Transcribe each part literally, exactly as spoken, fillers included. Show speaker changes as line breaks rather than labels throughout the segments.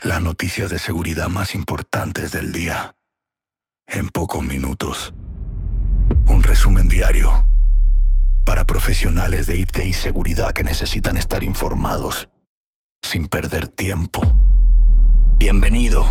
Las noticias de seguridad más importantes del día. En pocos minutos. Un resumen diario. Para profesionales de I T y seguridad que necesitan estar informados. Sin perder tiempo. Bienvenido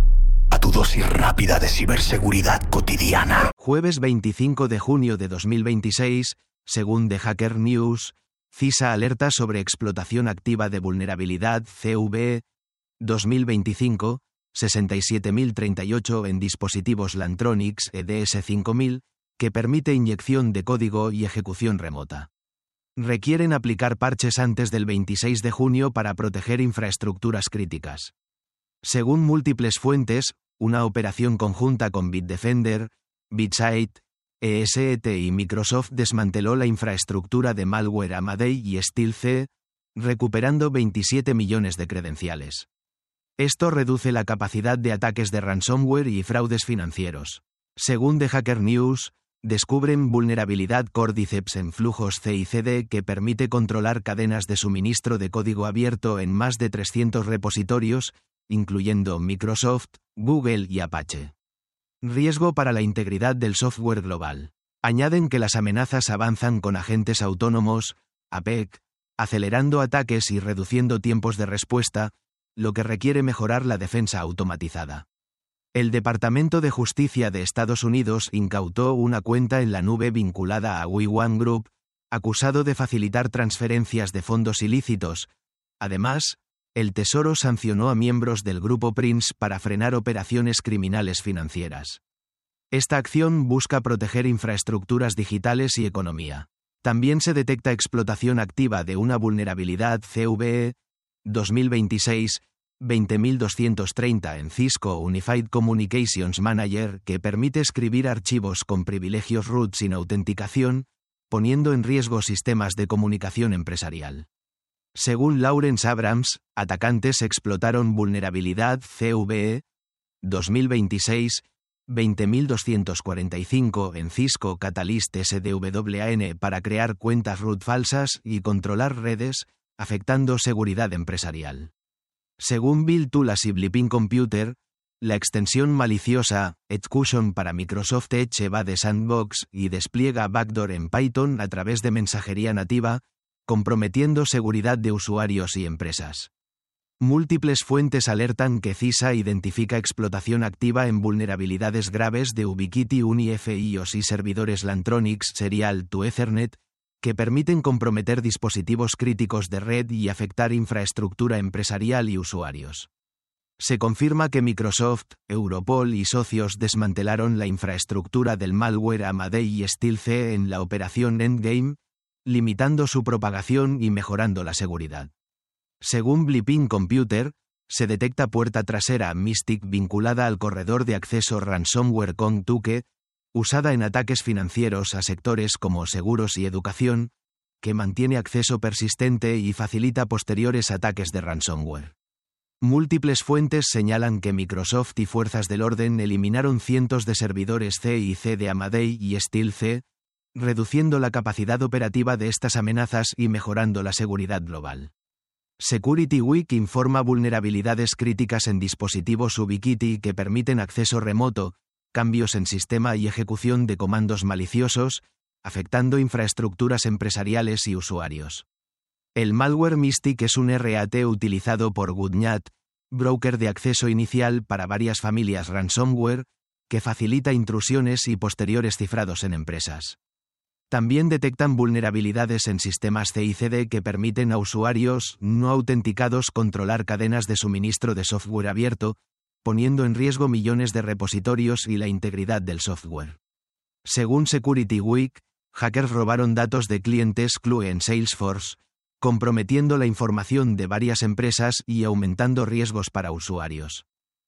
a tu dosis rápida de ciberseguridad cotidiana.
Jueves veinticinco de junio de dos mil veintiséis, según The Hacker News, CISA alerta sobre explotación activa de vulnerabilidad C V E dos mil veinticinco, sesenta y siete mil treinta y ocho en dispositivos Lantronix E D S cinco mil, que permite inyección de código y ejecución remota. Requieren aplicar parches antes del veintiséis de junio para proteger infraestructuras críticas. Según múltiples fuentes, una operación conjunta con Bitdefender, BitSight, E S E T y Microsoft desmanteló la infraestructura de malware Amadei y StealthC, recuperando veintisiete millones de credenciales. Esto reduce la capacidad de ataques de ransomware y fraudes financieros. Según The Hacker News, descubren vulnerabilidad Cordyceps en flujos C I C D que permite controlar cadenas de suministro de código abierto en más de trescientos repositorios, incluyendo Microsoft, Google y Apache. Riesgo para la integridad del software global. Añaden que las amenazas avanzan con agentes autónomos, A P E C, acelerando ataques y reduciendo tiempos de respuesta, lo que requiere mejorar la defensa automatizada. El Departamento de Justicia de Estados Unidos incautó una cuenta en la nube vinculada a We One Group, acusado de facilitar transferencias de fondos ilícitos. Además, el Tesoro sancionó a miembros del Grupo Prince para frenar operaciones criminales financieras. Esta acción busca proteger infraestructuras digitales y economía. También se detecta explotación activa de una vulnerabilidad C V E dos mil veintiséis veinte mil doscientos treinta en Cisco Unified Communications Manager que permite escribir archivos con privilegios root sin autenticación, poniendo en riesgo sistemas de comunicación empresarial. Según Lawrence Abrams, atacantes explotaron vulnerabilidad C V E dos mil veintiséis veinte mil doscientos cuarenta y cinco en Cisco Catalyst S D W A N para crear cuentas root falsas y controlar redes, afectando seguridad empresarial. Según Bill Tulas y Blipping Computer, la extensión maliciosa Edge para Microsoft Edge evade Sandbox y despliega backdoor en Python a través de mensajería nativa, comprometiendo seguridad de usuarios y empresas. Múltiples fuentes alertan que CISA identifica explotación activa en vulnerabilidades graves de Ubiquiti UniFios y servidores Lantronix Serial to Ethernet, que permiten comprometer dispositivos críticos de red y afectar infraestructura empresarial y usuarios. Se confirma que Microsoft, Europol y socios desmantelaron la infraestructura del malware Amadei y StealthC en la operación Endgame, limitando su propagación y mejorando la seguridad. Según Blipping Computer, se detecta puerta trasera Mystic vinculada al corredor de acceso ransomware Congtuke, usada en ataques financieros a sectores como seguros y educación, que mantiene acceso persistente y facilita posteriores ataques de ransomware. Múltiples fuentes señalan que Microsoft y fuerzas del orden eliminaron cientos de servidores C I C de Amadei y StealthC, reduciendo la capacidad operativa de estas amenazas y mejorando la seguridad global. Security Week informa vulnerabilidades críticas en dispositivos Ubiquiti que permiten acceso remoto, cambios en sistema y ejecución de comandos maliciosos, afectando infraestructuras empresariales y usuarios. El malware Mystic es un R A T utilizado por GoodNat, broker de acceso inicial para varias familias ransomware, que facilita intrusiones y posteriores cifrados en empresas. También detectan vulnerabilidades en sistemas C I C D que permiten a usuarios no autenticados controlar cadenas de suministro de software abierto, poniendo en riesgo millones de repositorios y la integridad del software. Según Security Week, hackers robaron datos de clientes Clue en Salesforce, comprometiendo la información de varias empresas y aumentando riesgos para usuarios.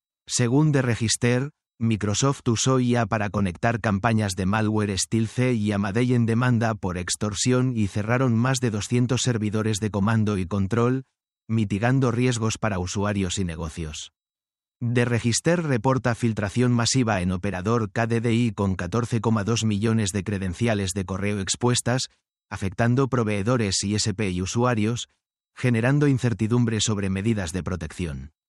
Según The Register, Microsoft usó I A para conectar campañas de malware StealthC y Amadei en demanda por extorsión y cerraron más de doscientos servidores de comando y control, mitigando riesgos para usuarios y negocios. The Register reporta filtración masiva en operador K D D I con catorce coma dos millones de credenciales de correo expuestas, afectando proveedores I S P y usuarios, generando incertidumbre sobre medidas de protección.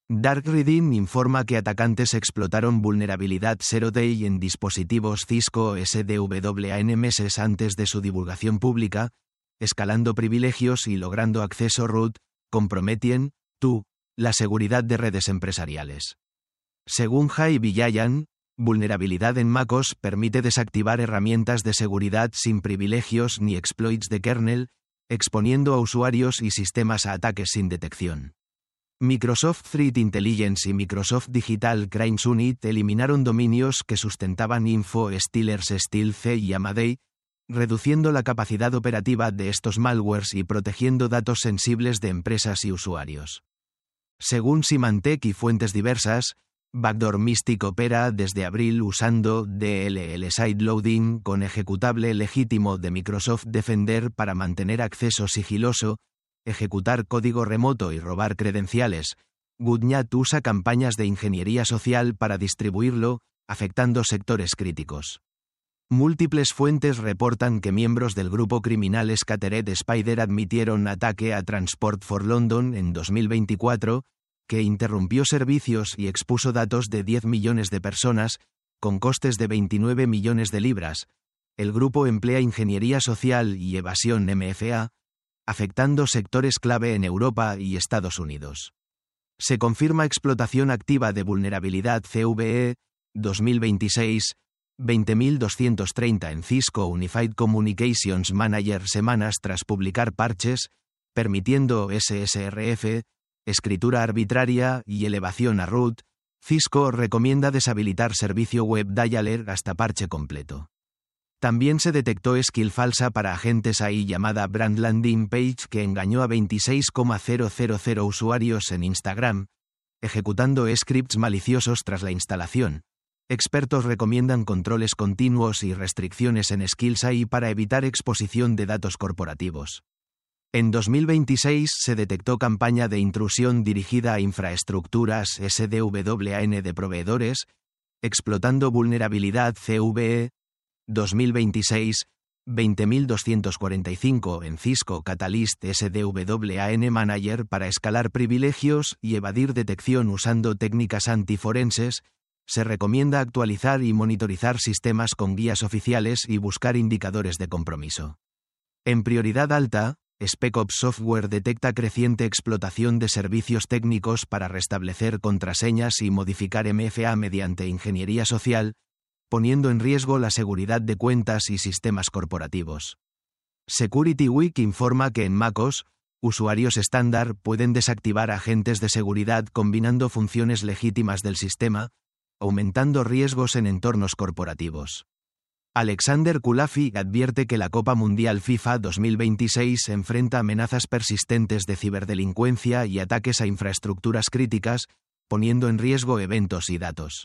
Dark Reading informa que atacantes explotaron vulnerabilidad Zero Day en dispositivos Cisco S D W A N meses antes de su divulgación pública, escalando privilegios y logrando acceso root, comprometen, tú, la seguridad de redes empresariales. Según Jai Vijayan, vulnerabilidad en MacOS permite desactivar herramientas de seguridad sin privilegios ni exploits de kernel, exponiendo a usuarios y sistemas a ataques sin detección. Microsoft Threat Intelligence y Microsoft Digital Crimes Unit eliminaron dominios que sustentaban Info Stealers Stealth y Amadei, reduciendo la capacidad operativa de estos malwares y protegiendo datos sensibles de empresas y usuarios. Según Symantec y fuentes diversas, Backdoor Mystic opera desde abril usando D L L Sideloading con ejecutable legítimo de Microsoft Defender para mantener acceso sigiloso, ejecutar código remoto y robar credenciales. Goodnat usa campañas de ingeniería social para distribuirlo, afectando sectores críticos. Múltiples fuentes reportan que miembros del grupo criminal Scattered Spider admitieron ataque a Transport for London en dos mil veinticuatro, que interrumpió servicios y expuso datos de diez millones de personas, con costes de veintinueve millones de libras. El grupo emplea ingeniería social y evasión M F A, afectando sectores clave en Europa y Estados Unidos. Se confirma explotación activa de vulnerabilidad C V E, dos mil veintiséis, veinte mil doscientos treinta en Cisco Unified Communications Manager semanas tras publicar parches, permitiendo S S R F, escritura arbitraria y elevación a root. Cisco recomienda deshabilitar servicio web dialer hasta parche completo. También se detectó skill falsa para agentes A I llamada Brand Landing Page que engañó a veintiséis mil usuarios en Instagram, ejecutando scripts maliciosos tras la instalación. Expertos recomiendan controles continuos y restricciones en skills A I para evitar exposición de datos corporativos. En dos mil veintiséis se detectó campaña de intrusión dirigida a infraestructuras S D W A N de proveedores, explotando vulnerabilidad C V E. dos mil veintiséis, veinte mil doscientos cuarenta y cinco en Cisco Catalyst S D W A N Manager para escalar privilegios y evadir detección usando técnicas antiforenses. Se recomienda actualizar y monitorizar sistemas con guías oficiales y buscar indicadores de compromiso. En prioridad alta, SpecOps Software detecta creciente explotación de servicios técnicos para restablecer contraseñas y modificar M F A mediante ingeniería social, poniendo en riesgo la seguridad de cuentas y sistemas corporativos. Security Week informa que en MacOS, usuarios estándar pueden desactivar agentes de seguridad combinando funciones legítimas del sistema, aumentando riesgos en entornos corporativos. Alexander Kulafi advierte que la Copa Mundial FIFA dos mil veintiséis enfrenta amenazas persistentes de ciberdelincuencia y ataques a infraestructuras críticas, poniendo en riesgo eventos y datos.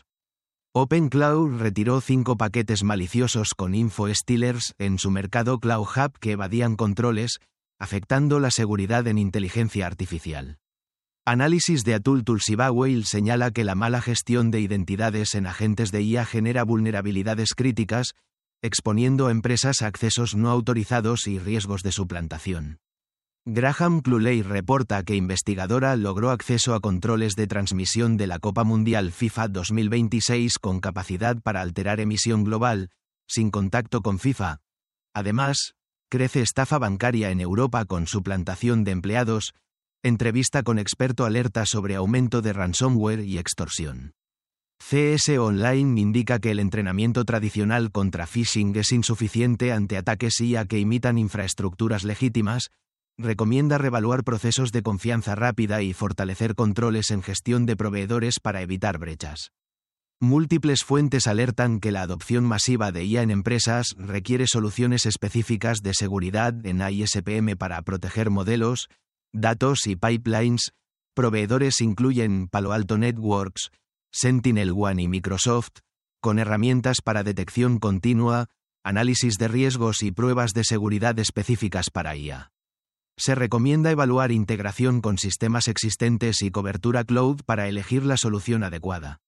OpenCloud retiró cinco paquetes maliciosos con Info Stealers en su mercado Cloud Hub que evadían controles, afectando la seguridad en inteligencia artificial. Análisis de Atul Tulsiwale señala que la mala gestión de identidades en agentes de I A genera vulnerabilidades críticas, exponiendo a empresas a accesos no autorizados y riesgos de suplantación. Graham Cluley reporta que investigadora logró acceso a controles de transmisión de la Copa Mundial FIFA dos mil veintiséis con capacidad para alterar emisión global, sin contacto con FIFA. Además, crece estafa bancaria en Europa con suplantación de empleados. Entrevista con experto alerta sobre aumento de ransomware y extorsión. C S Online indica que el entrenamiento tradicional contra phishing es insuficiente ante ataques I A que imitan infraestructuras legítimas. Recomienda reevaluar procesos de confianza rápida y fortalecer controles en gestión de proveedores para evitar brechas. Múltiples fuentes alertan que la adopción masiva de I A en empresas requiere soluciones específicas de seguridad en I S P M para proteger modelos, datos y pipelines. Proveedores incluyen Palo Alto Networks, SentinelOne y Microsoft, con herramientas para detección continua, análisis de riesgos y pruebas de seguridad específicas para I A. Se recomienda evaluar integración con sistemas existentes y cobertura cloud para elegir la solución adecuada.